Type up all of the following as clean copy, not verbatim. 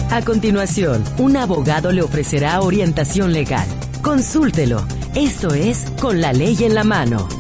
A continuación, un abogado le ofrecerá orientación legal. Consúltelo. Esto es Con la Ley en la Mano.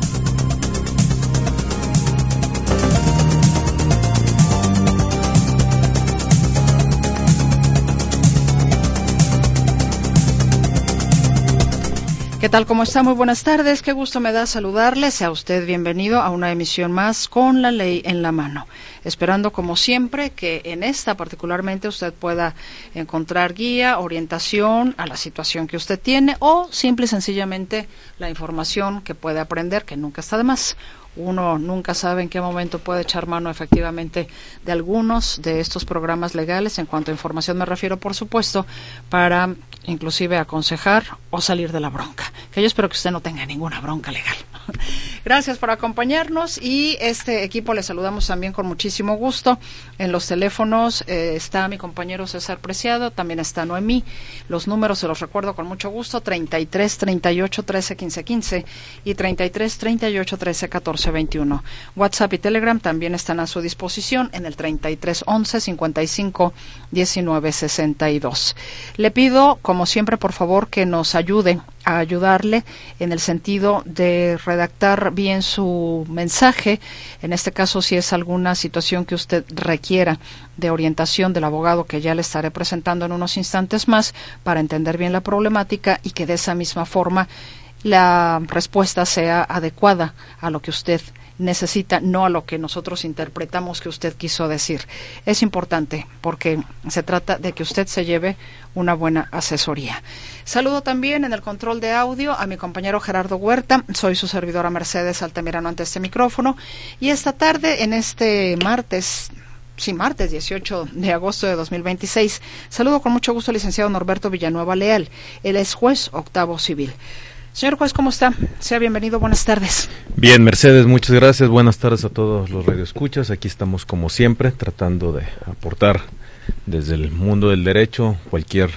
¿Qué tal? ¿Cómo está? Muy buenas tardes. Qué gusto me da saludarle. Sea usted bienvenido a una emisión más con la ley en la mano. Esperando, como siempre, que en esta particularmente usted pueda encontrar guía, orientación a la situación que usted tiene o simple y sencillamente la información que puede aprender, que nunca está de más. Uno nunca sabe en qué momento puede echar mano efectivamente de algunos de estos programas legales. En cuanto a información me refiero, por supuesto, para inclusive aconsejar o salir de la bronca. Que yo espero que usted no tenga ninguna bronca legal. Gracias por acompañarnos y este equipo le saludamos también con muchísimo gusto. En los teléfonos está mi compañero César Preciado, también está Noemí. Los números se los recuerdo con mucho gusto: 33 38 13 15 15 y 33 38 13 14 21. WhatsApp y Telegram también están a su disposición en el 33 11 55 19 62. Le pido, como siempre, por favor, que nos ayude a ayudarle en el sentido de redactar bien su mensaje. En este caso, si es alguna situación que usted requiera de orientación del abogado, que ya le estaré presentando en unos instantes más, para entender bien la problemática y que de esa misma forma la respuesta sea adecuada a lo que usted necesita, no a lo que nosotros interpretamos que usted quiso decir. Es importante porque se trata de que usted se lleve una buena asesoría. Saludo también en el control de audio a mi compañero Gerardo Huerta. Soy su servidora Mercedes Altamirano ante este micrófono y esta tarde, en este martes 18 de agosto de 2026, saludo con mucho gusto al licenciado Norberto Villanueva Leal. Él es juez octavo civil. Señor juez, ¿cómo está? Sea bienvenido, buenas tardes. Bien, Mercedes, muchas gracias. Buenas tardes a todos los radioescuchas. Aquí estamos, como siempre, tratando de aportar desde el mundo del derecho cualquier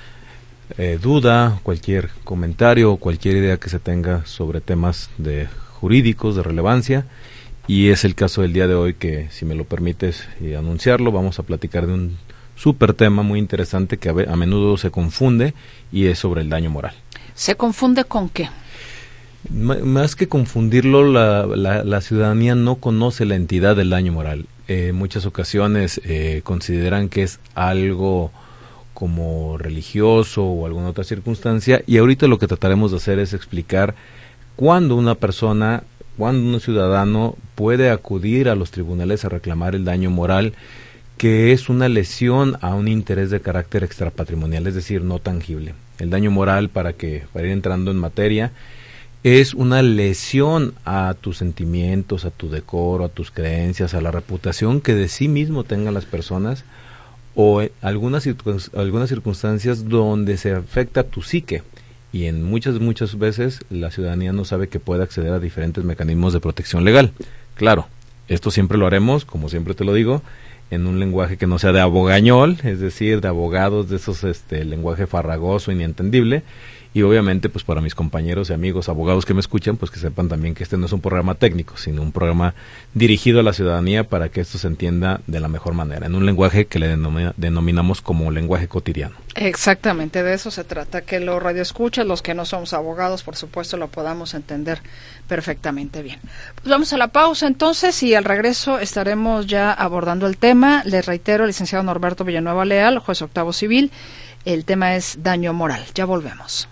duda, cualquier comentario, cualquier idea que se tenga sobre temas jurídicos de relevancia. Y es el caso del día de hoy que, si me lo permites anunciarlo, vamos a platicar de un súper tema muy interesante que a menudo se confunde, y es sobre el daño moral. ¿Se confunde con qué? Más que confundirlo, la ciudadanía no conoce la entidad del daño moral. En muchas ocasiones consideran que es algo como religioso o alguna otra circunstancia, y ahorita lo que trataremos de hacer es explicar cuándo un ciudadano puede acudir a los tribunales a reclamar el daño moral, que es una lesión a un interés de carácter extrapatrimonial, es decir, no tangible. El daño moral, para ir entrando en materia, es una lesión a tus sentimientos, a tu decoro, a tus creencias, a la reputación que de sí mismo tengan las personas, o algunas circunstancias donde se afecta a tu psique. Y en muchas veces la ciudadanía no sabe que puede acceder a diferentes mecanismos de protección legal. Claro, esto siempre lo haremos, como siempre te lo digo, en un lenguaje que no sea de abogañol, es decir, de abogados de esos lenguaje farragoso, inentendible. Y obviamente, pues para mis compañeros y amigos abogados que me escuchan, pues que sepan también que este no es un programa técnico, sino un programa dirigido a la ciudadanía para que esto se entienda de la mejor manera, en un lenguaje que le denominamos como lenguaje cotidiano. Exactamente, de eso se trata, que los radioescuchas, los que no somos abogados, por supuesto, lo podamos entender perfectamente bien. Pues vamos a la pausa entonces, y al regreso estaremos ya abordando el tema. Les reitero, licenciado Norberto Villanueva Leal, juez octavo civil. El tema es daño moral. Ya volvemos.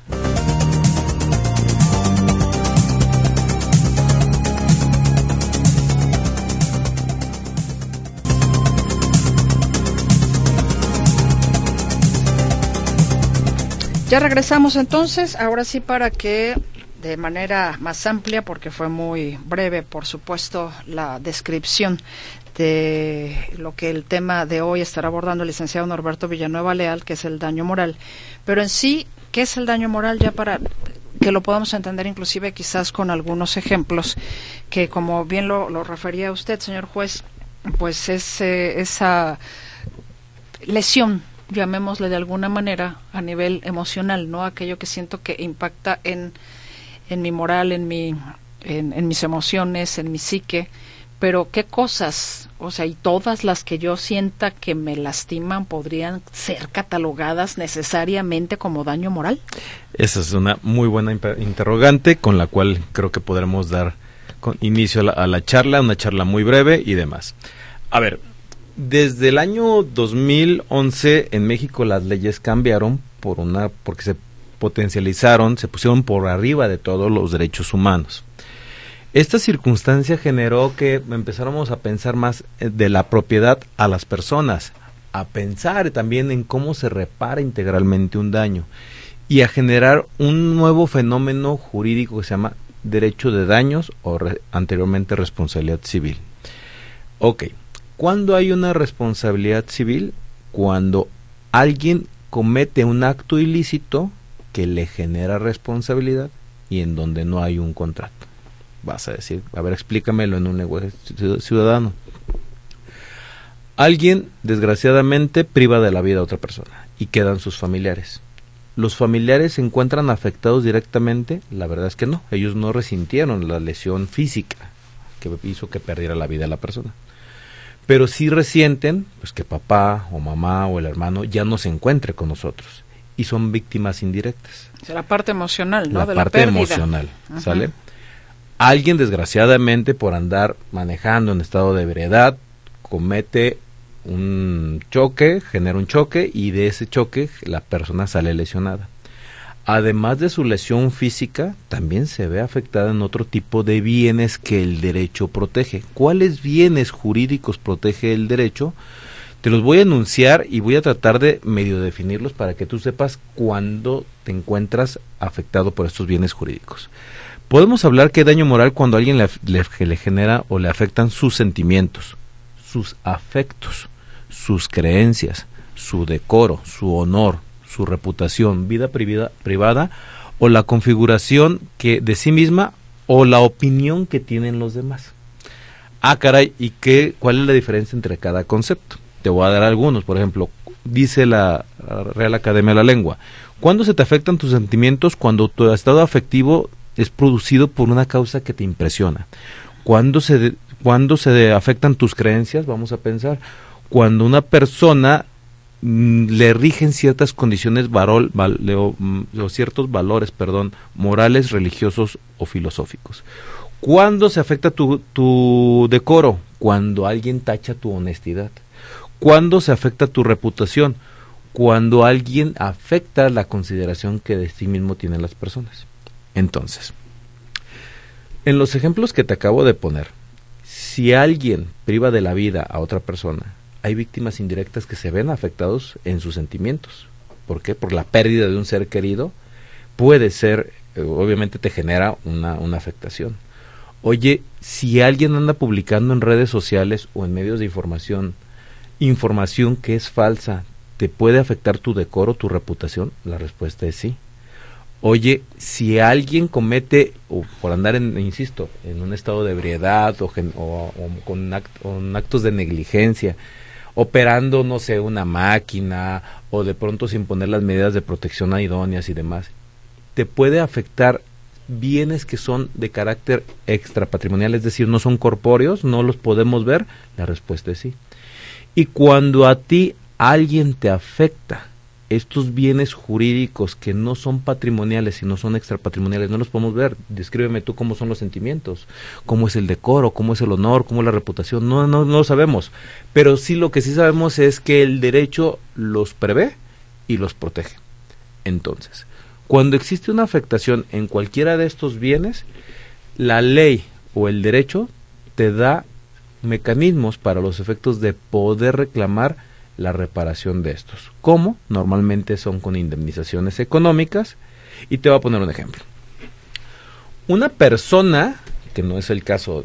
Ya regresamos entonces, ahora sí, para que de manera más amplia, porque fue muy breve, por supuesto, la descripción de lo que el tema de hoy estará abordando el licenciado Norberto Villanueva Leal, que es el daño moral. Pero en sí, ¿qué es el daño moral? Ya para que lo podamos entender inclusive quizás con algunos ejemplos, que como bien lo refería usted, señor juez, pues es esa lesión, llamémosle de alguna manera, a nivel emocional, ¿no? Aquello que siento que impacta en mi moral, en mis emociones, en mi psique, pero ¿qué cosas, o sea, y todas las que yo sienta que me lastiman podrían ser catalogadas necesariamente como daño moral? Esa es una muy buena interrogante con la cual creo que podremos dar inicio a la charla, una charla muy breve y demás. A ver, desde el año 2011 en México las leyes cambiaron porque se potencializaron, se pusieron por arriba de todos los derechos humanos. Esta circunstancia generó que empezáramos a pensar más de la propiedad a las personas, a pensar también en cómo se repara integralmente un daño y a generar un nuevo fenómeno jurídico que se llama derecho de daños o anteriormente responsabilidad civil. Ok, ¿cuándo hay una responsabilidad civil? Cuando alguien comete un acto ilícito que le genera responsabilidad y en donde no hay un contrato. Vas a decir, a ver, explícamelo en un lenguaje ciudadano. Alguien, desgraciadamente, priva de la vida a otra persona y quedan sus familiares. ¿Los familiares se encuentran afectados directamente? La verdad es que no. Ellos no resintieron la lesión física que hizo que perdiera la vida a la persona. Pero sí resienten pues, que papá o mamá o el hermano ya no se encuentre con nosotros. Y son víctimas indirectas. O sea, la parte emocional, ¿no? La de parte la pérdida emocional, ¿sale? Alguien, desgraciadamente, por andar manejando en estado de ebriedad, comete un choque, genera un choque, y de ese choque la persona sale lesionada. Además de su lesión física, también se ve afectada en otro tipo de bienes que el derecho protege. ¿Cuáles bienes jurídicos protege el derecho? Te los voy a enunciar y voy a tratar de medio definirlos para que tú sepas cuándo te encuentras afectado por estos bienes jurídicos. Podemos hablar que daño moral cuando a alguien le genera o le afectan sus sentimientos, sus afectos, sus creencias, su decoro, su honor, su reputación, vida privada o la configuración de sí misma o la opinión que tienen los demás. Ah, caray, ¿y cuál es la diferencia entre cada concepto? Te voy a dar algunos. Por ejemplo, dice la Real Academia de la Lengua: ¿cuándo se te afectan tus sentimientos? Cuando tu estado afectivo es producido por una causa que te impresiona. ¿Cuándo se afectan tus creencias? Vamos a pensar, cuando una persona le rigen ciertas condiciones o ciertos valores, morales, religiosos o filosóficos. ¿Cuándo se afecta tu decoro? Cuando alguien tacha tu honestidad. ¿Cuándo se afecta tu reputación? Cuando alguien afecta la consideración que de sí mismo tienen las personas. Entonces, en los ejemplos que te acabo de poner, si alguien priva de la vida a otra persona, hay víctimas indirectas que se ven afectados en sus sentimientos. ¿Por qué? Por la pérdida de un ser querido. Puede ser, obviamente te genera una afectación. Oye, si alguien anda publicando en redes sociales o en medios de información que es falsa, ¿te puede afectar tu decoro, tu reputación? La respuesta es sí. Oye, si alguien comete, o por andar en un estado de ebriedad o con actos de negligencia, operando, no sé, una máquina, o de pronto sin poner las medidas de protección idóneas y demás, ¿te puede afectar bienes que son de carácter extrapatrimonial, es decir, no son corpóreos, no los podemos ver? La respuesta es sí. Y cuando a ti alguien te afecta estos bienes jurídicos que no son patrimoniales, sino son extrapatrimoniales, no los podemos ver. Descríbeme tú cómo son los sentimientos, cómo es el decoro, cómo es el honor, cómo es la reputación. No lo sabemos. Pero sí, lo que sí sabemos es que el derecho los prevé y los protege. Entonces, cuando existe una afectación en cualquiera de estos bienes, la ley o el derecho te da mecanismos para los efectos de poder reclamar la reparación de estos. ¿Cómo? Normalmente son con indemnizaciones económicas, y te voy a poner un ejemplo. Una persona, que no es el caso,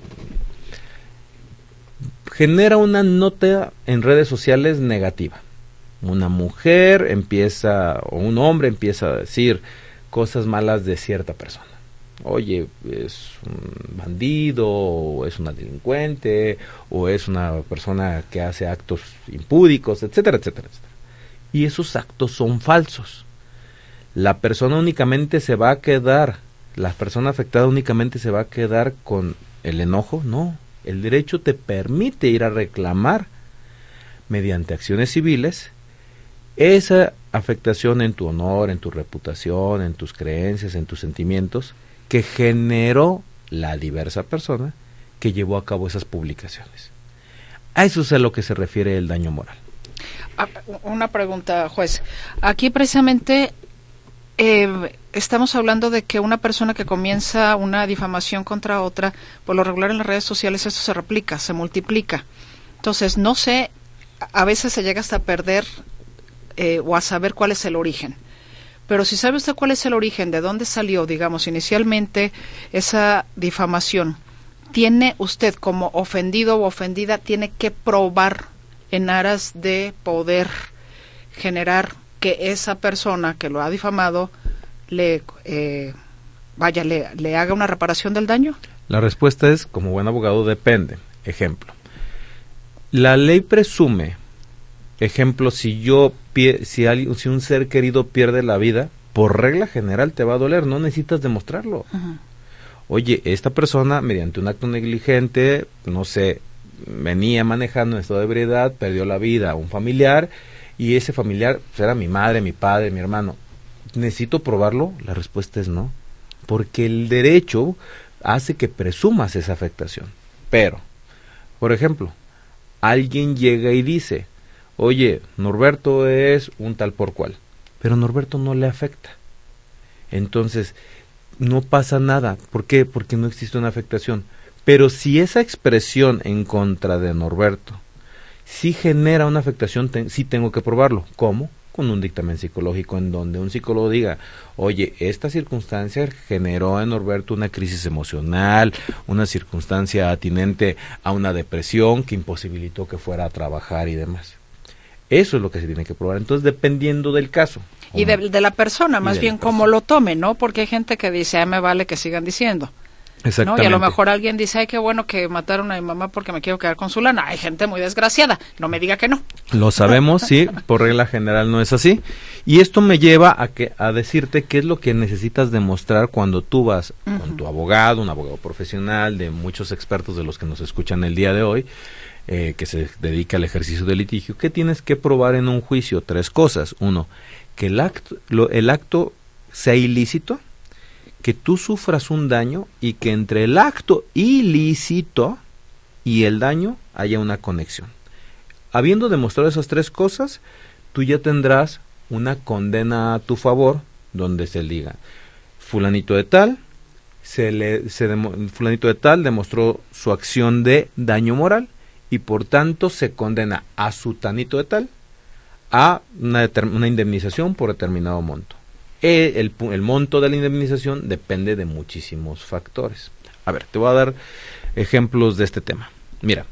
genera una nota en redes sociales negativa. Una mujer o un hombre empieza a decir cosas malas de cierta persona. Oye, es un bandido, o es una delincuente, o es una persona que hace actos impúdicos, etcétera, etcétera, etcétera. Y esos actos son falsos. La persona afectada únicamente se va a quedar con el enojo. No, El derecho te permite ir a reclamar mediante acciones civiles esa afectación en tu honor, en tu reputación, en tus creencias, en tus sentimientos que generó la diversa persona que llevó a cabo esas publicaciones. A eso es a lo que se refiere el daño moral. Una pregunta, juez. Aquí precisamente estamos hablando de que una persona que comienza una difamación contra otra, por lo regular en las redes sociales esto se replica, se multiplica. Entonces, no sé, a veces se llega hasta a perder o a saber cuál es el origen. Pero si sabe usted cuál es el origen, de dónde salió, digamos, inicialmente esa difamación, tiene usted como ofendido o ofendida, tiene que probar en aras de poder generar que esa persona que lo ha difamado le haga una reparación del daño. La respuesta es, como buen abogado, depende. Ejemplo, la ley presume, ejemplo, si un ser querido pierde la vida, por regla general te va a doler, no necesitas demostrarlo. Uh-huh. Oye, esta persona, mediante un acto negligente, no sé, venía manejando en estado de ebriedad, perdió la vida a un familiar, y ese familiar pues, era mi madre, mi padre, mi hermano. ¿Necesito probarlo? La respuesta es no, porque el derecho hace que presumas esa afectación. Pero, por ejemplo, alguien llega y dice, oye, Norberto es un tal por cual, pero Norberto no le afecta. Entonces, no pasa nada. ¿Por qué? Porque no existe una afectación. Pero si esa expresión en contra de Norberto sí genera una afectación, sí tengo que probarlo. ¿Cómo? Con un dictamen psicológico en donde un psicólogo diga, oye, esta circunstancia generó en Norberto una crisis emocional, una circunstancia atinente a una depresión que imposibilitó que fuera a trabajar y demás. Eso es lo que se tiene que probar. Entonces, dependiendo del caso. Y de la persona, más bien cómo lo tome, ¿no? Porque hay gente que dice, me vale que sigan diciendo. Exactamente. ¿No? Y a lo mejor alguien dice, ay, qué bueno que mataron a mi mamá porque me quiero quedar con su lana. Hay gente muy desgraciada, no me diga que no. Lo sabemos, sí, por regla general no es así. Y esto me lleva a decirte qué es lo que necesitas demostrar cuando tú vas con tu abogado, un abogado profesional, de muchos expertos de los que nos escuchan el día de hoy, que se dedica al ejercicio de litigio. ¿Qué tienes que probar en un juicio? 3 cosas. 1, que el acto sea ilícito, que tú sufras un daño y que entre el acto ilícito y el daño haya una conexión. Habiendo demostrado esas 3 cosas, tú ya tendrás una condena a tu favor, donde se diga, fulanito de tal, fulanito de tal demostró su acción de daño moral y por tanto se condena a sutanito de tal a una indemnización por determinado monto. El monto de la indemnización depende de muchísimos factores. A ver, te voy a dar ejemplos de este tema. Mira,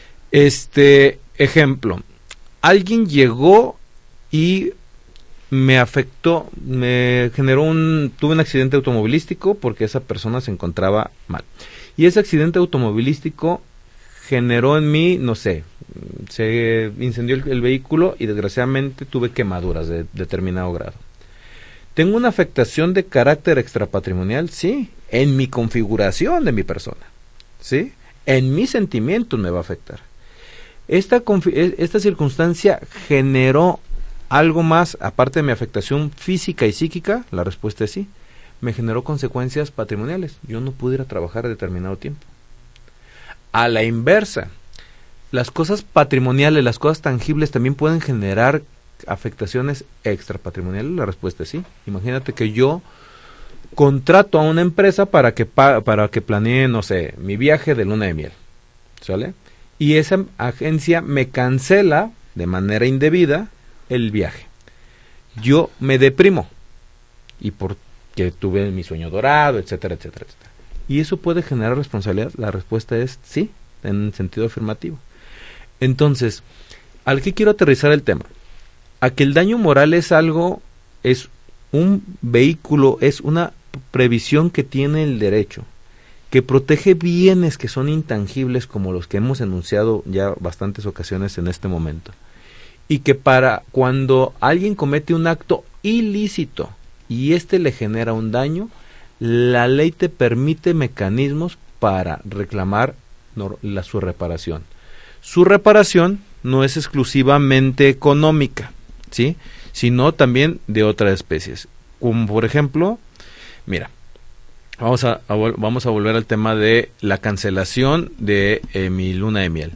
ejemplo, alguien llegó y me afectó, tuve un accidente automovilístico porque esa persona se encontraba mal. Y ese accidente automovilístico generó en mí, no sé, se incendió el vehículo y desgraciadamente tuve quemaduras de determinado grado. ¿Tengo una afectación de carácter extrapatrimonial? Sí, en mi configuración de mi persona, ¿sí? En mis sentimientos me va a afectar. Esta circunstancia generó algo más, aparte de mi afectación física y psíquica. La respuesta es sí. Me generó consecuencias patrimoniales. Yo no pude ir a trabajar a determinado tiempo. A la inversa, las cosas patrimoniales, las cosas tangibles también pueden generar afectaciones extrapatrimoniales. La respuesta es sí. Imagínate que yo contrato a una empresa para que planee, no sé, mi viaje de luna de miel, ¿sale? Y esa agencia me cancela de manera indebida el viaje. Yo me deprimo y porque tuve mi sueño dorado, etcétera, etcétera, etcétera. ¿Y eso puede generar responsabilidad? La respuesta es sí, en sentido afirmativo. Entonces, ¿al qué quiero aterrizar el tema? A que el daño moral es un vehículo, es una previsión que tiene el derecho, que protege bienes que son intangibles como los que hemos enunciado ya bastantes ocasiones en este momento. Y que para cuando alguien comete un acto ilícito y le genera un daño, la ley te permite mecanismos para reclamar su reparación. Su reparación no es exclusivamente económica, ¿sí? Sino también de otras especies. Como por ejemplo, mira, vamos a volver al tema de la cancelación de mi luna de miel.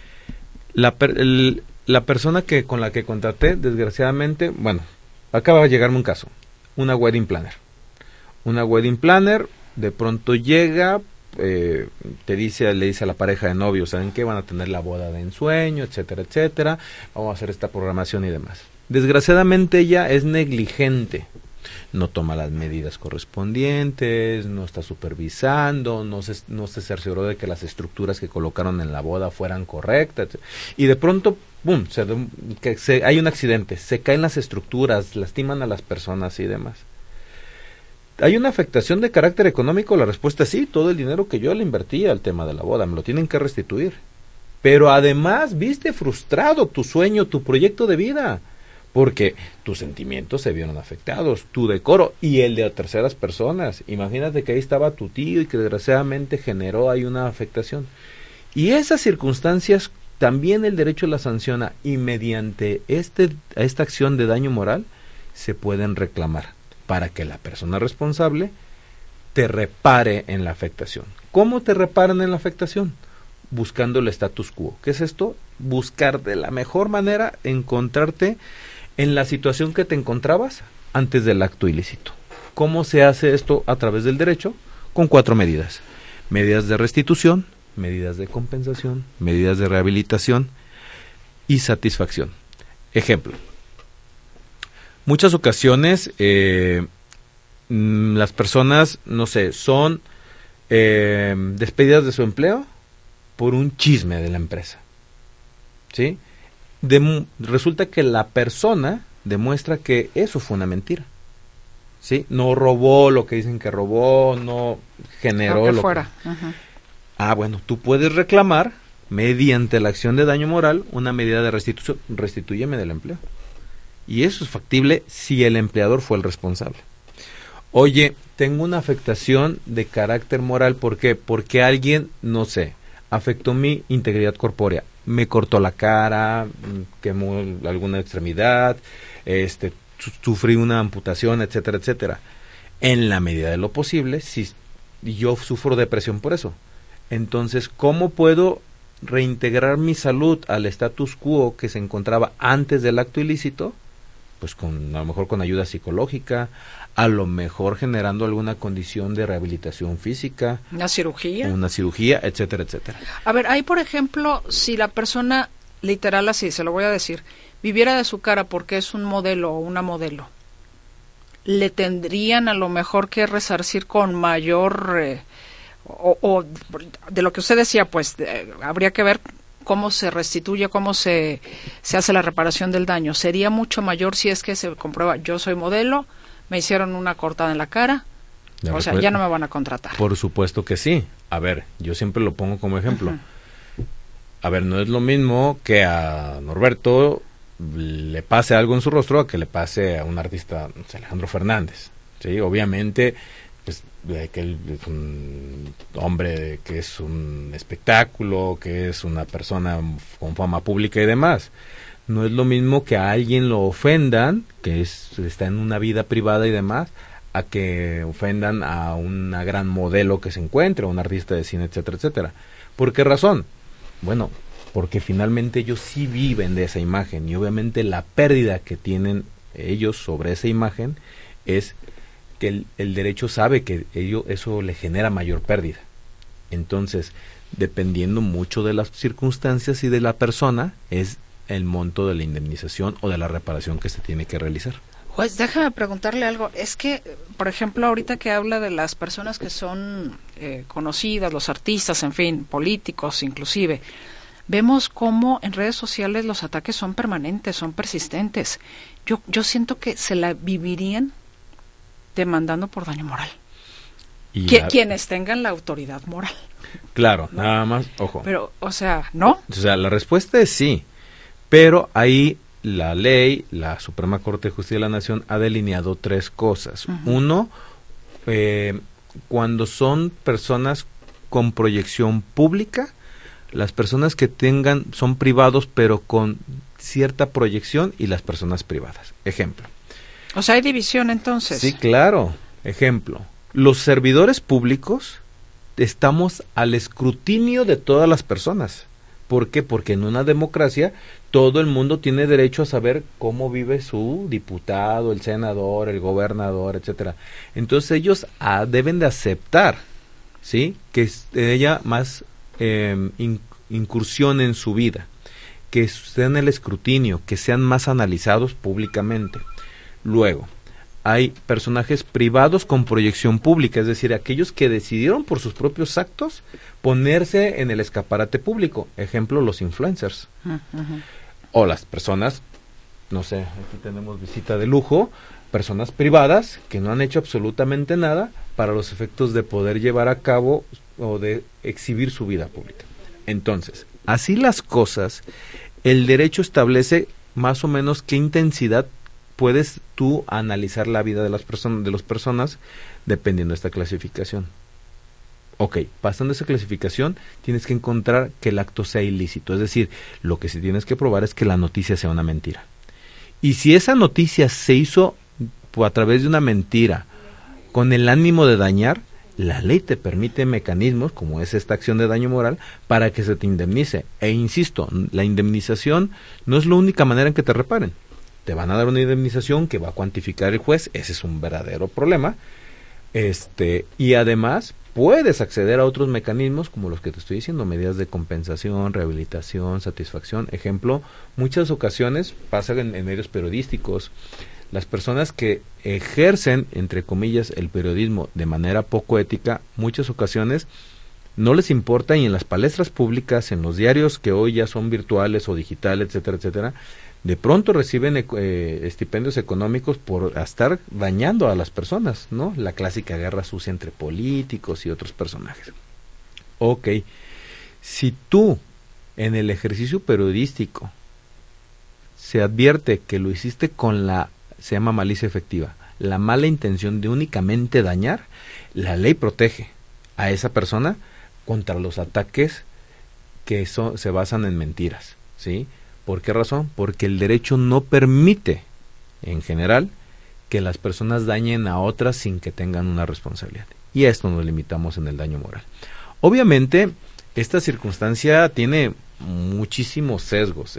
La persona con la que contraté, desgraciadamente, bueno, acaba de llegarme un caso, una wedding planner. Una wedding planner de pronto llega, le dice a la pareja de novios, ¿saben qué? Van a tener la boda de ensueño, etcétera, etcétera. Vamos a hacer esta programación y demás. Desgraciadamente ella es negligente. No toma las medidas correspondientes, no está supervisando, no se cercioró de que las estructuras que colocaron en la boda fueran correctas. Y de pronto, ¡pum!, hay un accidente, se caen las estructuras, lastiman a las personas y demás. ¿Hay una afectación de carácter económico? La respuesta es sí, todo el dinero que yo le invertí al tema de la boda, me lo tienen que restituir. Pero además, viste frustrado tu sueño, tu proyecto de vida, porque tus sentimientos se vieron afectados, tu decoro y el de terceras personas. Imagínate que ahí estaba tu tío y que desgraciadamente generó ahí una afectación. Y esas circunstancias también el derecho las sanciona y mediante esta acción de daño moral se pueden reclamar para que la persona responsable te repare en la afectación. ¿Cómo te reparan en la afectación? Buscando el status quo. ¿Qué es esto? Buscar de la mejor manera encontrarte en la situación que te encontrabas antes del acto ilícito. ¿Cómo se hace esto a través del derecho? Con 4 medidas. Medidas de restitución, medidas de compensación, medidas de rehabilitación y satisfacción. Ejemplo. Muchas ocasiones las personas, no sé, son despedidas de su empleo por un chisme de la empresa, ¿sí? Resulta que la persona demuestra que eso fue una mentira, ¿sí? No robó lo que dicen que robó, no generó lo que fuera. Bueno, tú puedes reclamar mediante la acción de daño moral una medida de restitución, restitúyeme del empleo. Y eso es factible si el empleador fue el responsable. Oye, tengo una afectación de carácter moral, ¿por qué? Porque alguien, no sé, afectó mi integridad corpórea, me cortó la cara, quemó alguna extremidad, sufrí una amputación, etcétera, etcétera. En la medida de lo posible, si yo sufro depresión por eso, entonces, ¿cómo puedo reintegrar mi salud al status quo que se encontraba antes del acto ilícito? Pues a lo mejor con ayuda psicológica, a lo mejor generando alguna condición de rehabilitación física. Una cirugía, etcétera, etcétera. A ver, ahí por ejemplo, si la persona, literal así, se lo voy a decir, viviera de su cara porque es un modelo o una modelo, le tendrían a lo mejor que resarcir con mayor, o de lo que usted decía, pues habría que ver cómo se restituye, cómo se hace la reparación del daño. Sería mucho mayor si es que se comprueba, yo soy modelo, me hicieron una cortada en la cara, o sea, ya no me van a contratar. Por supuesto que sí. A ver, yo siempre lo pongo como ejemplo. A ver, no es lo mismo que a Norberto le pase algo en su rostro a que le pase a un artista, no sé, Alejandro Fernández, ¿sí? Obviamente, pues, que él es un hombre que es un espectáculo, que es una persona con fama pública y demás. No es lo mismo que a alguien lo ofendan, que está en una vida privada y demás, a que ofendan a una gran modelo que se encuentra, un artista de cine, etcétera, etcétera. ¿Por qué razón? Bueno, porque finalmente ellos sí viven de esa imagen y obviamente la pérdida que tienen ellos sobre esa imagen es que el derecho sabe que eso le genera mayor pérdida. Entonces, dependiendo mucho de las circunstancias y de la persona, es el monto de la indemnización o de la reparación que se tiene que realizar. Pues déjame preguntarle algo. Es que, por ejemplo, ahorita que habla de las personas que son conocidas, los artistas, en fin, políticos inclusive, vemos cómo en redes sociales los ataques son permanentes, son persistentes. Yo siento que se la vivirían demandando por daño moral. Quienes tengan la autoridad moral. Claro, ¿no? Nada más, ojo. Pero, o sea, ¿no? O sea, la respuesta es sí, pero ahí la ley, la Suprema Corte de Justicia de la Nación ha delineado 3 cosas. Uno, cuando son personas con proyección pública, las personas que son privados pero con cierta proyección y las personas privadas. Ejemplo. O sea, hay división entonces. Sí, claro. Ejemplo. Los servidores públicos estamos al escrutinio de todas las personas. ¿Por qué? Porque en una democracia todo el mundo tiene derecho a saber cómo vive su diputado, el senador, el gobernador, etcétera. Entonces ellos deben de aceptar, ¿sí?, que haya más incursión en su vida, que estén en el escrutinio, que sean más analizados públicamente. Luego, hay personajes privados con proyección pública, es decir, aquellos que decidieron por sus propios actos ponerse en el escaparate público. Ejemplo, los influencers. O las personas, no sé, aquí tenemos visita de lujo, personas privadas que no han hecho absolutamente nada para los efectos de poder llevar a cabo o de exhibir su vida pública. Entonces, así las cosas, el derecho establece más o menos qué intensidad puedes tú analizar la vida de las personas dependiendo de esta clasificación. Ok, pasando esa clasificación, tienes que encontrar que el acto sea ilícito. Es decir, lo que sí tienes que probar es que la noticia sea una mentira. Y si esa noticia se hizo a través de una mentira con el ánimo de dañar, la ley te permite mecanismos, como es esta acción de daño moral, para que se te indemnice. E insisto, la indemnización no es la única manera en que te reparen. Te van a dar una indemnización que va a cuantificar el juez, ese es un verdadero problema, y además puedes acceder a otros mecanismos como los que te estoy diciendo, medidas de compensación, rehabilitación, satisfacción. Ejemplo, muchas ocasiones pasa en medios periodísticos, las personas que ejercen, entre comillas, el periodismo de manera poco ética, muchas ocasiones no les importa, y en las palestras públicas, en los diarios que hoy ya son virtuales o digitales, etcétera, etcétera, de pronto reciben estipendios económicos por estar dañando a las personas, ¿no? La clásica guerra sucia entre políticos y otros personajes. Ok, si tú en el ejercicio periodístico se advierte que lo hiciste con se llama malicia efectiva, la mala intención de únicamente dañar, la ley protege a esa persona contra los ataques que se basan en mentiras, ¿sí? ¿Por qué razón? Porque el derecho no permite, en general, que las personas dañen a otras sin que tengan una responsabilidad. Y a esto nos limitamos en el daño moral. Obviamente, esta circunstancia tiene muchísimos sesgos.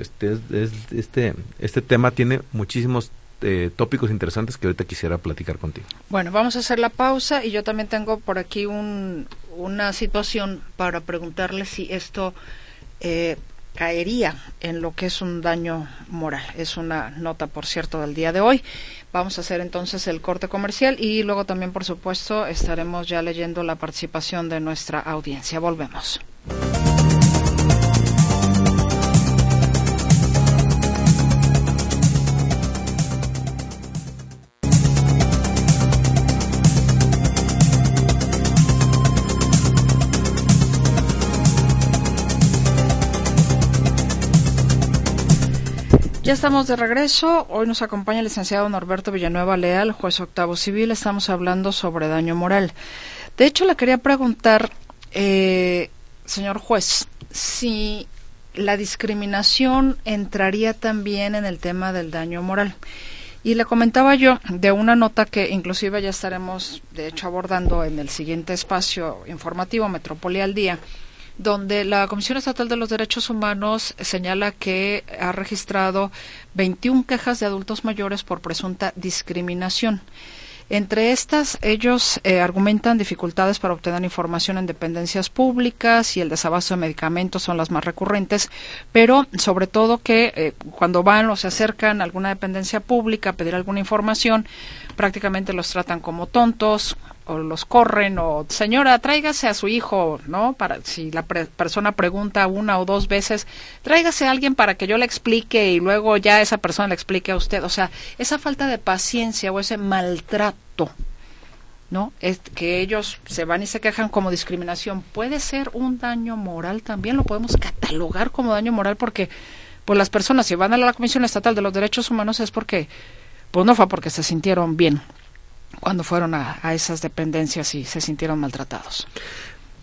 Este tema tiene muchísimos tópicos interesantes que ahorita quisiera platicar contigo. Bueno, vamos a hacer la pausa y yo también tengo por aquí una situación para preguntarle si esto caería en lo que es un daño moral. Es una nota, por cierto, del día de hoy. Vamos a hacer entonces el corte comercial y luego también, por supuesto, estaremos ya leyendo la participación de nuestra audiencia. Volvemos. Ya estamos de regreso. Hoy nos acompaña el licenciado Norberto Villanueva Leal, juez octavo civil. Estamos hablando sobre daño moral. De hecho, le quería preguntar, señor juez, si la discriminación entraría también en el tema del daño moral. Y le comentaba yo de una nota que inclusive ya estaremos, de hecho, abordando en el siguiente espacio informativo, Metrópoli al Día, donde la Comisión Estatal de los Derechos Humanos señala que ha registrado 21 quejas de adultos mayores por presunta discriminación. Entre estas, ellos argumentan dificultades para obtener información en dependencias públicas y el desabasto de medicamentos son las más recurrentes, pero sobre todo que cuando van o se acercan a alguna dependencia pública a pedir alguna información, prácticamente los tratan como tontos, o los corren, o señora, tráigase a su hijo, ¿no? Para si la persona pregunta una o dos veces, tráigase a alguien para que yo le explique y luego ya esa persona le explique a usted. O sea, esa falta de paciencia o ese maltrato, ¿no? Es que ellos se van y se quejan como discriminación. Puede ser un daño moral también, lo podemos catalogar como daño moral porque pues las personas si van a la Comisión Estatal de los Derechos Humanos es porque, pues no fue porque se sintieron bien cuando fueron a esas dependencias y se sintieron maltratados.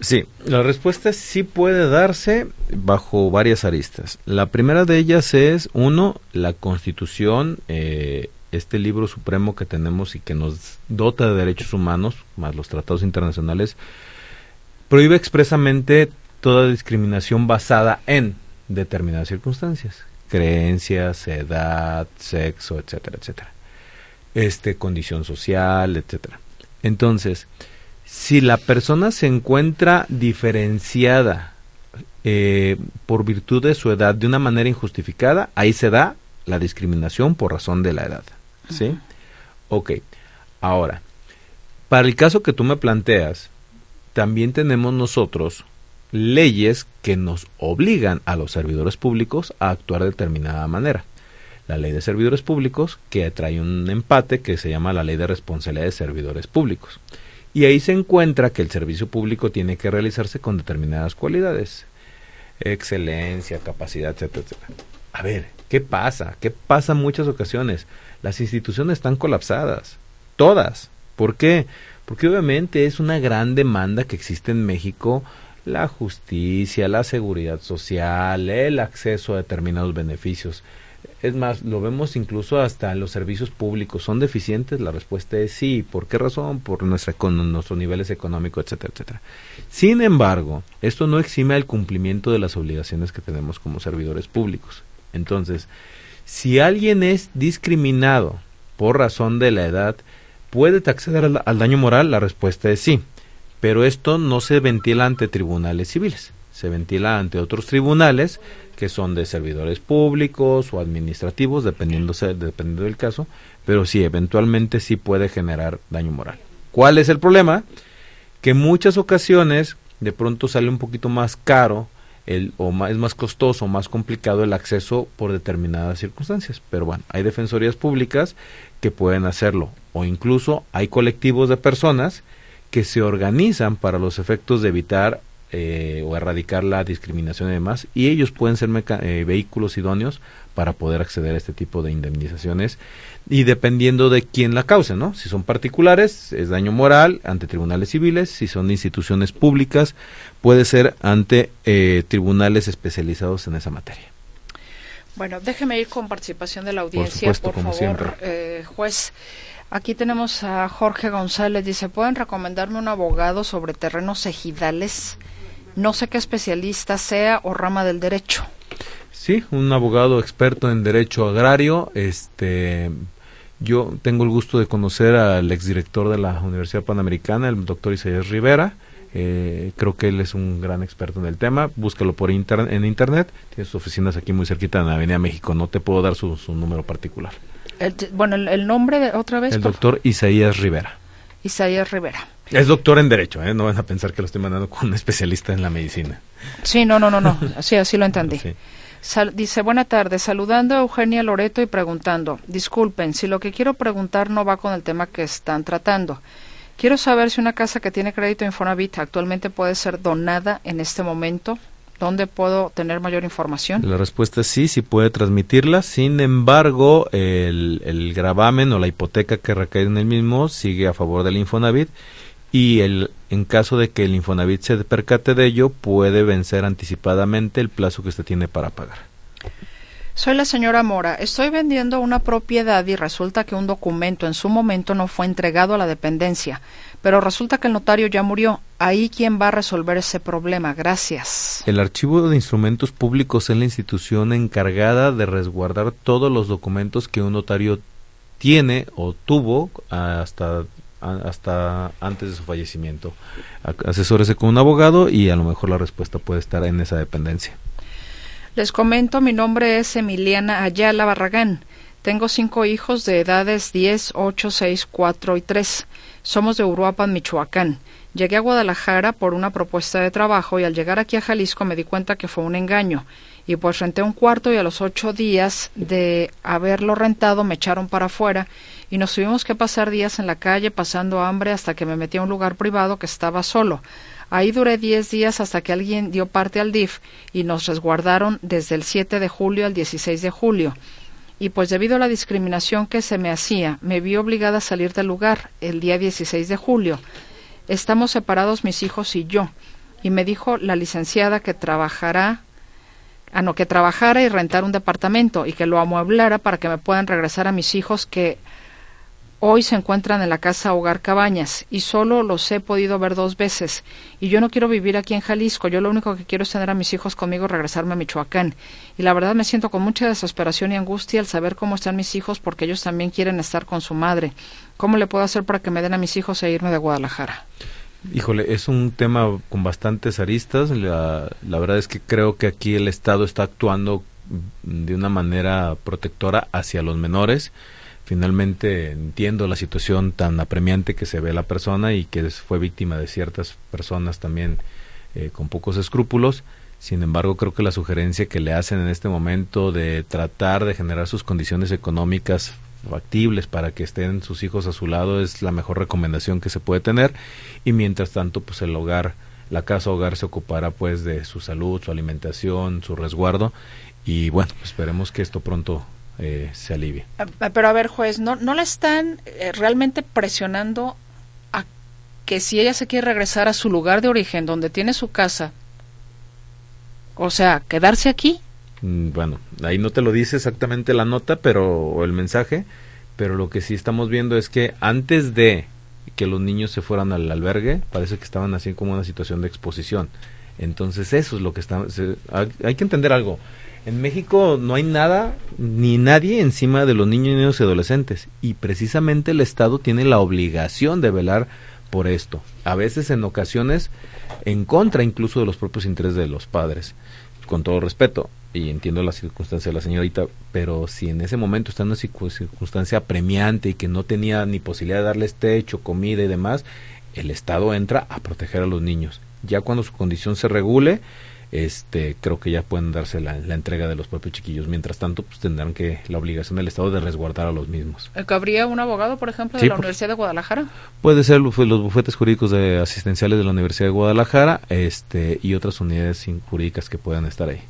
Sí, la respuesta sí puede darse bajo varias aristas. La primera de ellas es, uno, la Constitución, este libro supremo que tenemos y que nos dota de derechos humanos, más los tratados internacionales, prohíbe expresamente toda discriminación basada en determinadas circunstancias, creencias, edad, sexo, etcétera, etcétera, condición social, etcétera. Entonces, si la persona se encuentra diferenciada por virtud de su edad de una manera injustificada, ahí se da la discriminación por razón de la edad, ¿sí? Uh-huh. Ok, ahora, para el caso que tú me planteas, también tenemos nosotros leyes que nos obligan a los servidores públicos a actuar de determinada manera. La ley de servidores públicos, que trae un empate que se llama la ley de responsabilidad de servidores públicos. Y ahí se encuentra que el servicio público tiene que realizarse con determinadas cualidades, excelencia, capacidad, etcétera, etcétera. A ver, ¿qué pasa? ¿Qué pasa en muchas ocasiones? Las instituciones están colapsadas, todas. ¿Por qué? Porque obviamente es una gran demanda que existe en México, la justicia, la seguridad social, el acceso a determinados beneficios. Es más, lo vemos incluso hasta en los servicios públicos. ¿Son deficientes? La respuesta es sí. ¿Por qué razón? Por nuestros niveles económicos, etcétera, etcétera. Sin embargo, esto no exime al cumplimiento de las obligaciones que tenemos como servidores públicos. Entonces, si alguien es discriminado por razón de la edad, ¿puede acceder al daño moral? La respuesta es sí. Pero esto no se ventila ante tribunales civiles. Se ventila ante otros tribunales que son de servidores públicos o administrativos, dependiendo del caso, pero sí, eventualmente sí puede generar daño moral. ¿Cuál es el problema? Que en muchas ocasiones de pronto sale un poquito más caro es más costoso, más complicado el acceso por determinadas circunstancias. Pero bueno, hay defensorías públicas que pueden hacerlo, o incluso hay colectivos de personas que se organizan para los efectos de evitar o erradicar la discriminación y demás, y ellos pueden ser vehículos idóneos para poder acceder a este tipo de indemnizaciones, y dependiendo de quién la cause, ¿no? Si son particulares, es daño moral ante tribunales civiles; si son instituciones públicas, puede ser ante tribunales especializados en esa materia. Bueno, déjeme ir con participación de la audiencia, por favor, juez. Aquí tenemos a Jorge González, dice, ¿pueden recomendarme un abogado sobre terrenos ejidales? No sé qué especialista sea o rama del derecho. Sí, un abogado experto en derecho agrario. Yo tengo el gusto de conocer al exdirector de la Universidad Panamericana, el doctor Isaías Rivera. Creo que él es un gran experto en el tema. Búscalo en internet. Tiene sus oficinas aquí muy cerquita en la Avenida México. No te puedo dar su número particular. El nombre otra vez. El doctor Isaías Rivera. Isaías Rivera. Es doctor en Derecho, no van a pensar que lo estoy mandando con un especialista en la medicina. Sí, no. Sí, así lo entendí. Sí. Dice, buena tarde, saludando a Eugenia Loreto y preguntando, disculpen, si lo que quiero preguntar no va con el tema que están tratando. Quiero saber si una casa que tiene crédito Infonavit actualmente puede ser donada en este momento. ¿Dónde puedo tener mayor información? La respuesta es sí, sí puede transmitirla. Sin embargo, el gravamen o la hipoteca que recae en el mismo sigue a favor del Infonavit, y en caso de que el Infonavit se percate de ello, puede vencer anticipadamente el plazo que usted tiene para pagar. Soy la señora Mora. Estoy vendiendo una propiedad y resulta que un documento en su momento no fue entregado a la dependencia, pero resulta que el notario ya murió. ¿Ahí quién va a resolver ese problema? Gracias. El Archivo de Instrumentos Públicos es la institución encargada de resguardar todos los documentos que un notario tiene o tuvo hasta antes de su fallecimiento. Asesórese con un abogado y a lo mejor la respuesta puede estar en esa dependencia. Les comento, mi nombre es Emiliana Ayala Barragán. Tengo 5 hijos de edades 10, 8, 6, 4 y 3. Somos de Uruapan, Michoacán. Llegué a Guadalajara por una propuesta de trabajo y al llegar aquí a Jalisco me di cuenta que fue un engaño. Y pues renté un cuarto y a los 8 días de haberlo rentado me echaron para afuera y nos tuvimos que pasar días en la calle pasando hambre hasta que me metí a un lugar privado que estaba solo. Ahí duré 10 días hasta que alguien dio parte al DIF y nos resguardaron desde el 7 de julio al 16 de julio. Y pues debido a la discriminación que se me hacía, me vi obligada a salir del lugar el día 16 de julio. Estamos separados mis hijos y yo. y me dijo la licenciada que trabajara y rentar un departamento y que lo amueblara para que me puedan regresar a mis hijos que hoy se encuentran en la casa Hogar Cabañas y solo los he podido ver 2 veces. Y yo no quiero vivir aquí en Jalisco, yo lo único que quiero es tener a mis hijos conmigo y regresarme a Michoacán. Y la verdad me siento con mucha desesperación y angustia al saber cómo están mis hijos porque ellos también quieren estar con su madre. ¿Cómo le puedo hacer para que me den a mis hijos e irme de Guadalajara? Híjole, es un tema con bastantes aristas. La verdad es que creo que aquí el Estado está actuando de una manera protectora hacia los menores. Finalmente entiendo la situación tan apremiante que se ve la persona y que fue víctima de ciertas personas también con pocos escrúpulos. Sin embargo, creo que la sugerencia que le hacen en este momento de tratar de generar sus condiciones económicas factibles para que estén sus hijos a su lado es la mejor recomendación que se puede tener, y mientras tanto pues el hogar, la casa hogar se ocupará pues de su salud, su alimentación, su resguardo, y bueno, esperemos que esto pronto se alivie. Pero a ver, juez, ¿no la están realmente presionando a que si ella se quiere regresar a su lugar de origen, donde tiene su casa, o sea, quedarse aquí? Bueno, ahí no te lo dice exactamente la nota, o el mensaje, pero lo que sí estamos viendo es que antes de que los niños se fueran al albergue, parece que estaban así como una situación de exposición. Entonces eso es lo que hay que entender algo. En México no hay nada ni nadie encima de los niños y adolescentes, y precisamente el Estado tiene la obligación de velar por esto, a veces en ocasiones en contra incluso de los propios intereses de los padres, con todo respeto, y entiendo la circunstancia de la señorita, pero si en ese momento está en una circunstancia apremiante y que no tenía ni posibilidad de darles techo, comida y demás, el Estado entra a proteger a los niños. Ya cuando su condición se regule, creo que ya pueden darse la entrega de los propios chiquillos. Mientras tanto, pues tendrán la obligación del Estado de resguardar a los mismos. ¿Habría un abogado, por ejemplo, de la Universidad de Guadalajara? Puede ser los bufetes jurídicos asistenciales de la Universidad de Guadalajara, y otras unidades jurídicas que puedan estar ahí.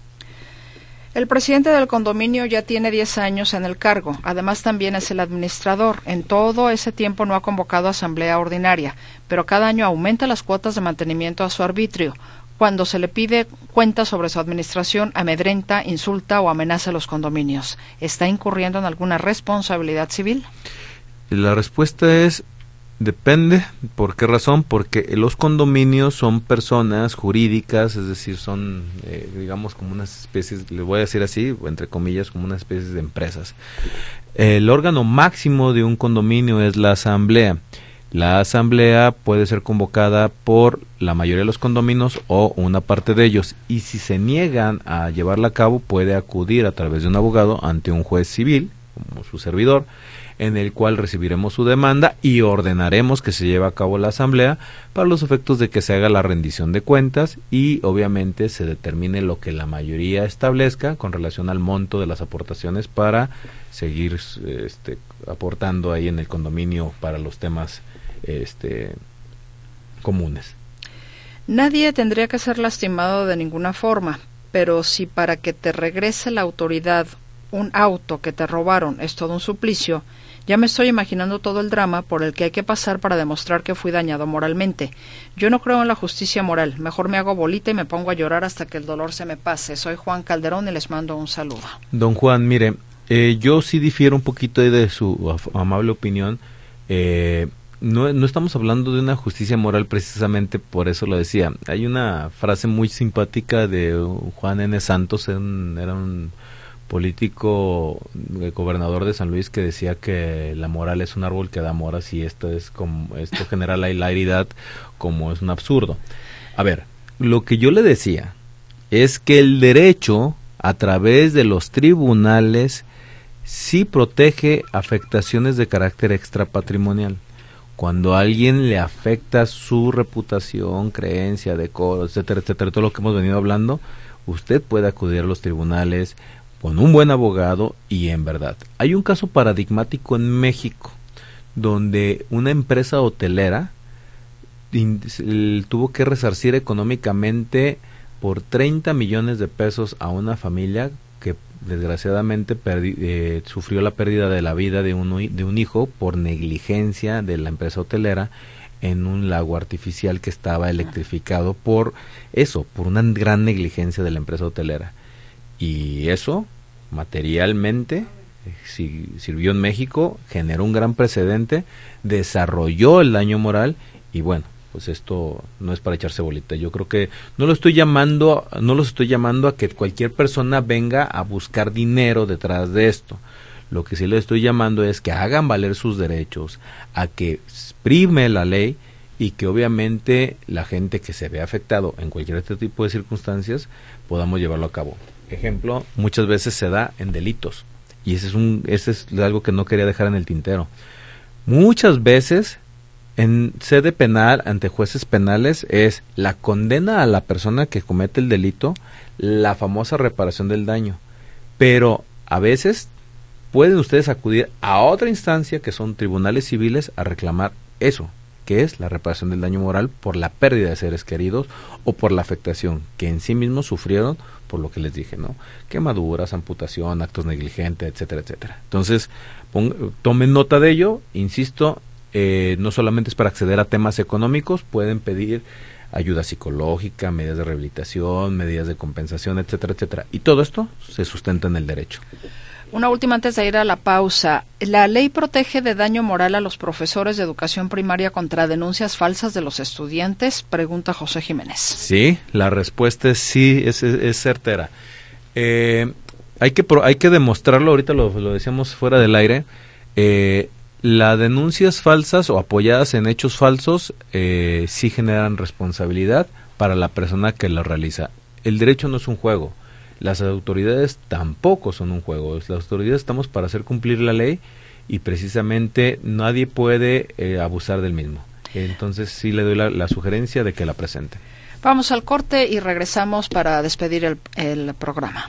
El presidente del condominio ya tiene 10 años en el cargo. Además, también es el administrador. En todo ese tiempo no ha convocado asamblea ordinaria, pero cada año aumenta las cuotas de mantenimiento a su arbitrio. Cuando se le pide cuentas sobre su administración, amedrenta, insulta o amenaza a los condominios. ¿Está incurriendo en alguna responsabilidad civil? La respuesta es depende. ¿Por qué razón? Porque los condominios son personas jurídicas, es decir, son, digamos, como unas especies, le voy a decir así, entre comillas, como unas especies de empresas. El órgano máximo de un condominio es la asamblea. La asamblea puede ser convocada por la mayoría de los condominios o una parte de ellos, y si se niegan a llevarla a cabo, puede acudir a través de un abogado ante un juez civil, como su servidor, en el cual recibiremos su demanda y ordenaremos que se lleve a cabo la asamblea para los efectos de que se haga la rendición de cuentas y obviamente se determine lo que la mayoría establezca con relación al monto de las aportaciones para seguir aportando ahí en el condominio para los temas comunes. Nadie tendría que ser lastimado de ninguna forma, pero si para que te regrese la autoridad un auto que te robaron es todo un suplicio, ya me estoy imaginando todo el drama por el que hay que pasar para demostrar que fui dañado moralmente. Yo no creo en la justicia moral, mejor me hago bolita y me pongo a llorar hasta que el dolor se me pase. Soy Juan Calderón y les mando un saludo. Don Juan, mire, yo sí difiero un poquito de su amable opinión. No estamos hablando de una justicia moral precisamente, por eso lo decía. Hay una frase muy simpática de Juan N. Santos, era un político, gobernador de San Luis, que decía que la moral es un árbol que da moras y esto genera la hilaridad, como es un absurdo. A ver, lo que yo le decía es que el derecho a través de los tribunales sí protege afectaciones de carácter extrapatrimonial. Cuando a alguien le afecta su reputación, creencia, decoro, etcétera, etcétera, todo lo que hemos venido hablando, usted puede acudir a los tribunales con un buen abogado y en verdad. Hay un caso paradigmático en México donde una empresa hotelera tuvo que resarcir económicamente por 30 millones de pesos a una familia que desgraciadamente sufrió la pérdida de la vida de un hijo por negligencia de la empresa hotelera en un lago artificial que estaba electrificado por una gran negligencia de la empresa hotelera. Y eso, materialmente, sirvió en México, generó un gran precedente, desarrolló el daño moral, y bueno, pues esto no es para echarse bolita. Yo creo que no los estoy llamando a que cualquier persona venga a buscar dinero detrás de esto. Lo que sí les estoy llamando es que hagan valer sus derechos, a que prime la ley, y que obviamente la gente que se ve afectado en cualquier otro tipo de circunstancias podamos llevarlo a cabo. Ejemplo, muchas veces se da en delitos, y ese es algo que no quería dejar en el tintero. Muchas veces en sede penal, ante jueces penales, es la condena a la persona que comete el delito, la famosa reparación del daño. Pero a veces pueden ustedes acudir a otra instancia, que son tribunales civiles, a reclamar eso, que es la reparación del daño moral por la pérdida de seres queridos o por la afectación que en sí mismos sufrieron por lo que les dije, ¿no? Quemaduras, amputación, actos negligentes, etcétera, etcétera. Entonces, tomen nota de ello, insisto. No solamente es para acceder a temas económicos, pueden pedir ayuda psicológica, medidas de rehabilitación, medidas de compensación, etcétera, etcétera. Y todo esto se sustenta en el derecho. Una última antes de ir a la pausa. ¿La ley protege de daño moral a los profesores de educación primaria contra denuncias falsas de los estudiantes? Pregunta José Jiménez. Sí, la respuesta es sí, es certera. Hay que demostrarlo, ahorita lo decíamos fuera del aire. Las denuncias falsas o apoyadas en hechos falsos sí generan responsabilidad para la persona que lo realiza. El derecho no es un juego, las autoridades tampoco son un juego. Las autoridades estamos para hacer cumplir la ley, y precisamente nadie puede abusar del mismo. Entonces sí le doy la sugerencia de que la presente. Vamos al corte y regresamos para despedir el programa.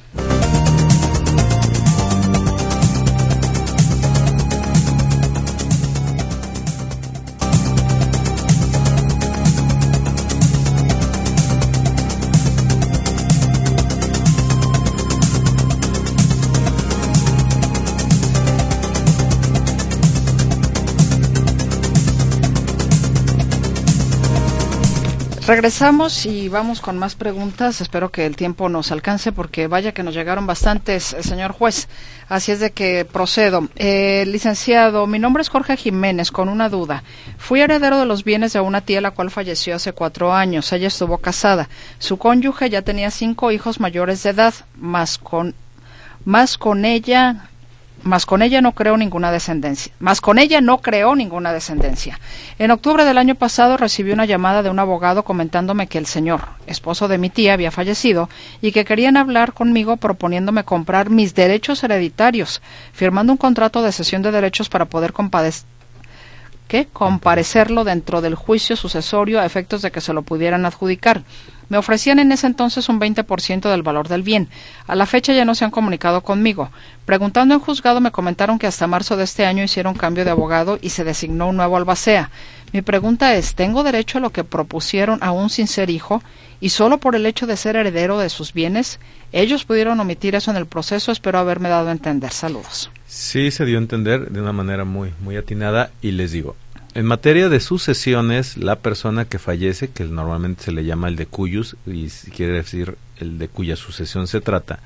Regresamos y vamos con más preguntas. Espero que el tiempo nos alcance, porque vaya que nos llegaron bastantes, señor juez. Así es de que procedo. Licenciado, mi nombre es Jorge Jiménez, con una duda. Fui heredero de los bienes de una tía, la cual falleció hace 4 años. Ella estuvo casada. Su cónyuge ya tenía 5 hijos mayores de edad, más con ella no creó ninguna descendencia. En octubre del año pasado recibí una llamada de un abogado comentándome que el señor, esposo de mi tía, había fallecido y que querían hablar conmigo proponiéndome comprar mis derechos hereditarios, firmando un contrato de cesión de derechos para poder comparecerlo dentro del juicio sucesorio a efectos de que se lo pudieran adjudicar. Me ofrecían en ese entonces un 20% del valor del bien. A la fecha ya no se han comunicado conmigo. Preguntando en juzgado me comentaron que hasta marzo de este año hicieron cambio de abogado y se designó un nuevo albacea. Mi pregunta es, ¿tengo derecho a lo que propusieron aún sin ser hijo y solo por el hecho de ser heredero de sus bienes? Ellos pudieron omitir eso en el proceso, espero haberme dado a entender. Saludos. Sí, se dio a entender de una manera muy, muy atinada, y les digo, en materia de sucesiones, la persona que fallece, que normalmente se le llama el de cuyus, y quiere decir el de cuya sucesión se trata,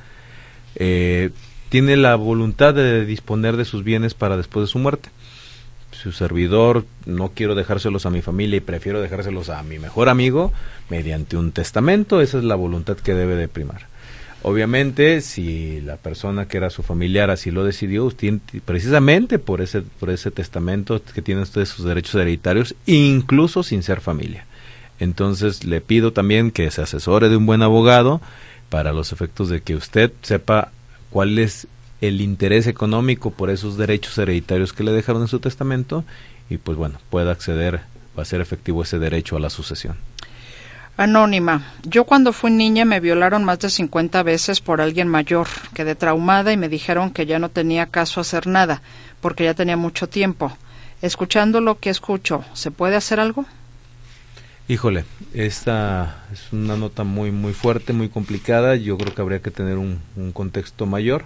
tiene la voluntad de disponer de sus bienes para después de su muerte. Su servidor, no quiero dejárselos a mi familia y prefiero dejárselos a mi mejor amigo mediante un testamento. Esa es la voluntad que debe de primar. Obviamente, si la persona que era su familiar así lo decidió, precisamente por ese testamento que tienen ustedes sus derechos hereditarios, incluso sin ser familia. Entonces, le pido también que se asesore de un buen abogado para los efectos de que usted sepa cuál es el interés económico por esos derechos hereditarios que le dejaron en su testamento, y pues bueno, pueda acceder o hacer efectivo ese derecho a la sucesión. Anónima, yo cuando fui niña me violaron más de 50 veces por alguien mayor. Quedé traumada y me dijeron que ya no tenía caso hacer nada, porque ya tenía mucho tiempo. Escuchando lo que escucho, ¿se puede hacer algo? Híjole, esta es una nota muy muy fuerte, muy complicada. Yo creo que habría que tener un contexto mayor.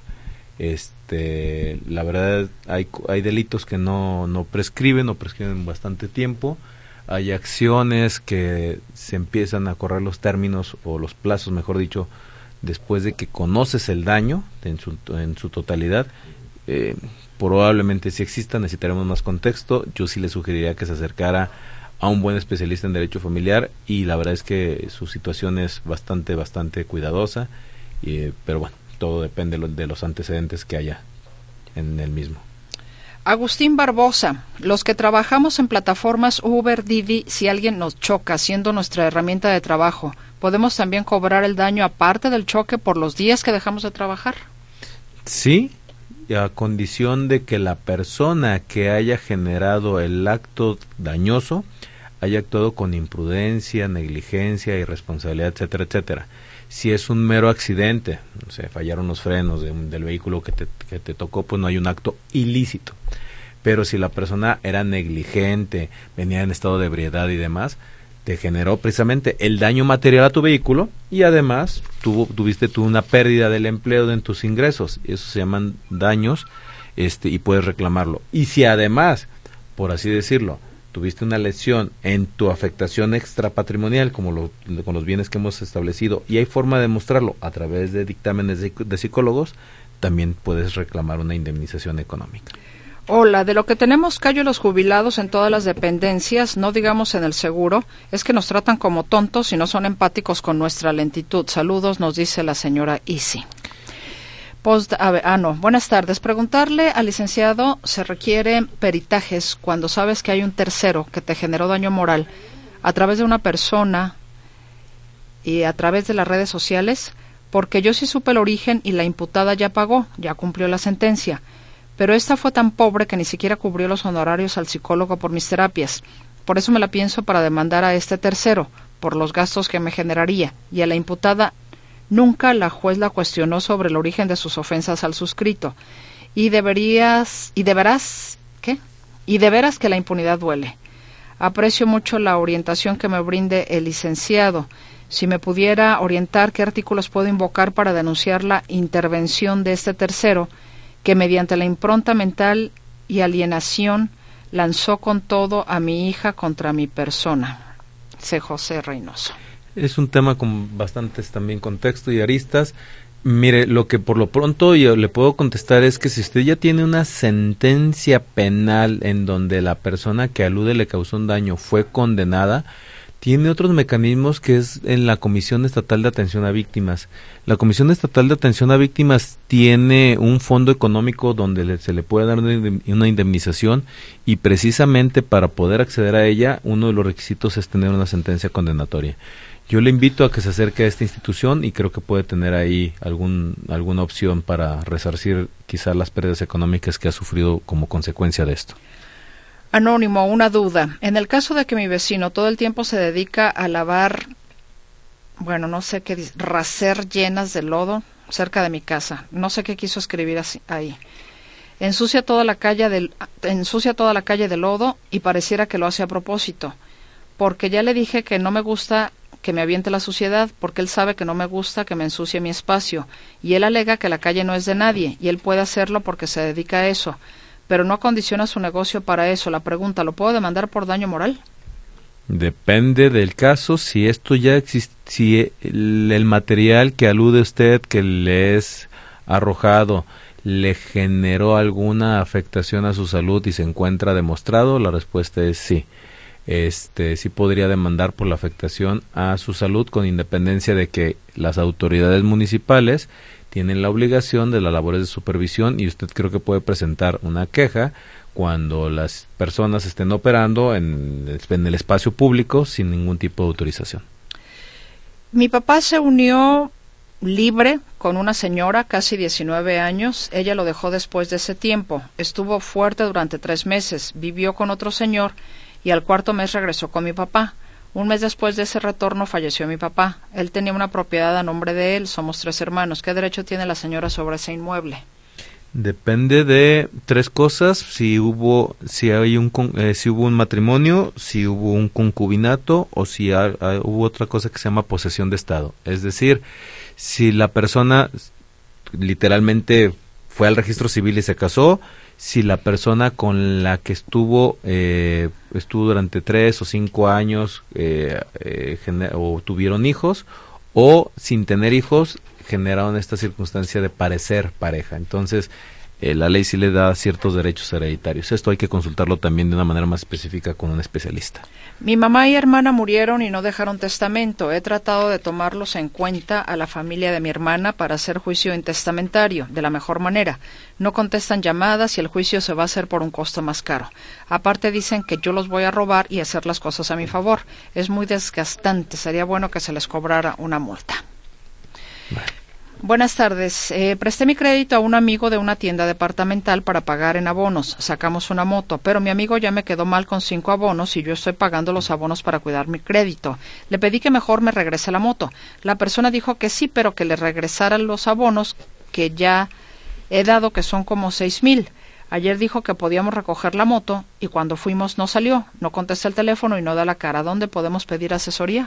La verdad, hay delitos que no prescriben bastante tiempo. hay acciones que se empiezan a correr los términos o los plazos, mejor dicho, después de que conoces el daño en su totalidad. Probablemente si exista, necesitaremos más contexto. Yo sí le sugeriría que se acercara a un buen especialista en derecho familiar, y la verdad es que su situación es bastante cuidadosa, pero bueno, todo depende de los antecedentes que haya en el mismo. Agustín Barbosa, los que trabajamos en plataformas Uber, Didi, si alguien nos choca siendo nuestra herramienta de trabajo, ¿podemos también cobrar el daño aparte del choque por los días que dejamos de trabajar? Sí, a condición de que la persona que haya generado el acto dañoso haya actuado con imprudencia, negligencia, irresponsabilidad, etcétera, etcétera. Si es un mero accidente, o sea, fallaron los frenos del vehículo que te tocó, pues no hay un acto ilícito. Pero si la persona era negligente, venía en estado de ebriedad y demás, te generó precisamente el daño material a tu vehículo, y además tuviste una pérdida del empleo en tus ingresos. Eso se llaman daños, y puedes reclamarlo. Y si además, por así decirlo, tuviste una lesión en tu afectación extrapatrimonial, como con los bienes que hemos establecido, y hay forma de demostrarlo a través de dictámenes de psicólogos, también puedes reclamar una indemnización económica. Hola, de lo que tenemos callo los jubilados en todas las dependencias, no digamos en el seguro, es que nos tratan como tontos y no son empáticos con nuestra lentitud. Saludos, nos dice la señora Isi. Buenas tardes. Preguntarle al licenciado, ¿se requieren peritajes cuando sabes que hay un tercero que te generó daño moral a través de una persona y a través de las redes sociales? Porque yo sí supe el origen y la imputada ya pagó, ya cumplió la sentencia, pero esta fue tan pobre que ni siquiera cubrió los honorarios al psicólogo por mis terapias. Por eso me la pienso para demandar a este tercero, por los gastos que me generaría, y a la imputada nunca la juez la cuestionó sobre el origen de sus ofensas al suscrito. Y de veras que la impunidad duele. Aprecio mucho la orientación que me brinde el licenciado. Si me pudiera orientar qué artículos puedo invocar para denunciar la intervención de este tercero, que mediante la impronta mental y alienación lanzó con todo a mi hija contra mi persona. C. José Reynoso. Es un tema con bastantes también contexto y aristas. Mire, lo que por lo pronto yo le puedo contestar es que si usted ya tiene una sentencia penal en donde la persona que alude le causó un daño fue condenada, tiene otros mecanismos que es en la Comisión Estatal de Atención a Víctimas. La Comisión Estatal de Atención a Víctimas tiene un fondo económico donde se le puede dar una indemnización, y precisamente para poder acceder a ella, uno de los requisitos es tener una sentencia condenatoria. Yo le invito a que se acerque a esta institución, y creo que puede tener ahí alguna opción para resarcir quizá las pérdidas económicas que ha sufrido como consecuencia de esto. Anónimo, una duda. En el caso de que mi vecino todo el tiempo se dedica a lavar, no sé qué dice, racer llenas de lodo cerca de mi casa. No sé qué quiso escribir ahí. Ensucia toda la calle de lodo, y pareciera que lo hace a propósito. Porque ya le dije que no me gusta que me aviente la suciedad, porque él sabe que no me gusta que me ensucie mi espacio, y él alega que la calle no es de nadie, y él puede hacerlo porque se dedica a eso, pero no acondiciona su negocio para eso. La pregunta, ¿lo puedo demandar por daño moral? Depende del caso. Si esto ya existe, si el material que alude usted que le es arrojado le generó alguna afectación a su salud y se encuentra demostrado, la respuesta es sí. Sí podría demandar por la afectación a su salud, con independencia de que las autoridades municipales tienen la obligación de las labores de supervisión, y usted creo que puede presentar una queja cuando las personas estén operando en el espacio público sin ningún tipo de autorización. Mi papá se unió libre con una señora, casi 19 años. Ella lo dejó después de ese tiempo. Estuvo fuerte durante 3 meses. Vivió con otro señor y al 4º mes regresó con mi papá. Un mes después de ese retorno falleció mi papá. Él tenía una propiedad a nombre de él. Somos 3 hermanos. ¿Qué derecho tiene la señora sobre ese inmueble? Depende de 3 cosas: si hubo un matrimonio, si hubo un concubinato, o si hubo otra cosa que se llama posesión de estado. Es decir, si la persona literalmente fue al registro civil y se casó, si la persona con la que estuvo durante 3 o 5 años o tuvieron hijos, o sin tener hijos generaron esta circunstancia de parecer pareja. Entonces la ley sí le da ciertos derechos hereditarios. Esto hay que consultarlo también de una manera más específica con un especialista. Mi mamá y hermana murieron y no dejaron testamento. He tratado de tomarlos en cuenta a la familia de mi hermana para hacer juicio intestamentario de la mejor manera. No contestan llamadas y el juicio se va a hacer por un costo más caro. Aparte dicen que yo los voy a robar y hacer las cosas a mi favor. Es muy desgastante. Sería bueno que se les cobrara una multa. Vale. Buenas tardes. Presté mi crédito a un amigo de una tienda departamental para pagar en abonos. Sacamos una moto, pero mi amigo ya me quedó mal con 5 abonos y yo estoy pagando los abonos para cuidar mi crédito. Le pedí que mejor me regrese la moto. La persona dijo que sí, pero que le regresaran los abonos que ya he dado, que son como 6,000. Ayer dijo que podíamos recoger la moto y cuando fuimos no salió. No contesta el teléfono y no da la cara. ¿Dónde podemos pedir asesoría?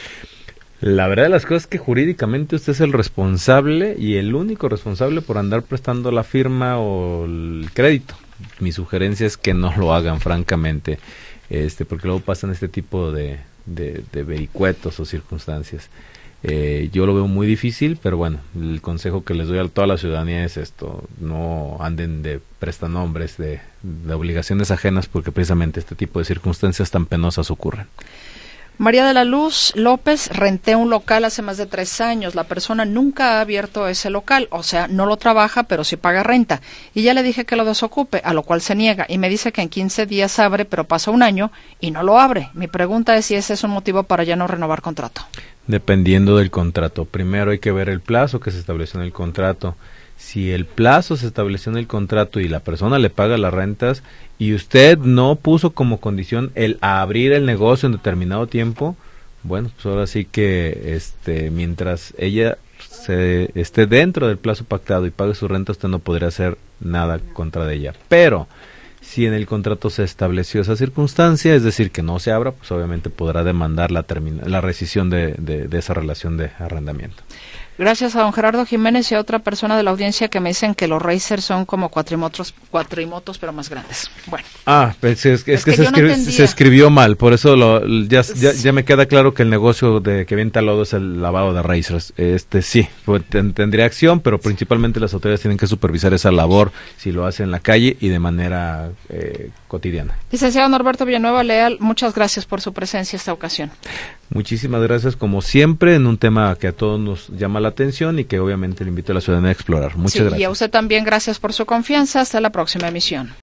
La verdad de las cosas es que jurídicamente usted es el responsable y el único responsable por andar prestando la firma o el crédito. Mi sugerencia es que no lo hagan, francamente, porque luego pasan este tipo de vericuetos o circunstancias. Yo lo veo muy difícil, pero bueno, el consejo que les doy a toda la ciudadanía es esto: no anden de prestanombres, de obligaciones ajenas, porque precisamente este tipo de circunstancias tan penosas ocurren. María de la Luz López, renté un local hace más de 3 años. La persona nunca ha abierto ese local, o sea, no lo trabaja, pero sí paga renta. Y ya le dije que lo desocupe, a lo cual se niega. Y me dice que en 15 días abre, pero pasa un año y no lo abre. Mi pregunta es si ese es un motivo para ya no renovar contrato. Dependiendo del contrato. Primero hay que ver el plazo que se estableció en el contrato. Si el plazo se estableció en el contrato y la persona le paga las rentas y usted no puso como condición el abrir el negocio en determinado tiempo, bueno, pues ahora sí que mientras ella esté dentro del plazo pactado y pague su renta, usted no podría hacer nada contra de ella. Pero si en el contrato se estableció esa circunstancia, es decir, que no se abra, pues obviamente podrá demandar la rescisión de esa relación de arrendamiento. Gracias a don Gerardo Jiménez y a otra persona de la audiencia que me dicen que los Racer son como cuatrimotos, pero más grandes. Bueno. Pues es que se escribió mal, por eso ya me queda claro que el negocio de que venta lodo es el lavado de Racers. Sí, pues, tendría acción, pero principalmente las autoridades tienen que supervisar esa labor si lo hace en la calle y de manera cotidiana. Licenciado Norberto Villanueva Leal, muchas gracias por su presencia esta ocasión. Muchísimas gracias, como siempre, en un tema que a todos nos llama la atención y que obviamente le invito a la ciudadanía a explorar. Muchas gracias. Y a usted también, gracias por su confianza. Hasta la próxima emisión.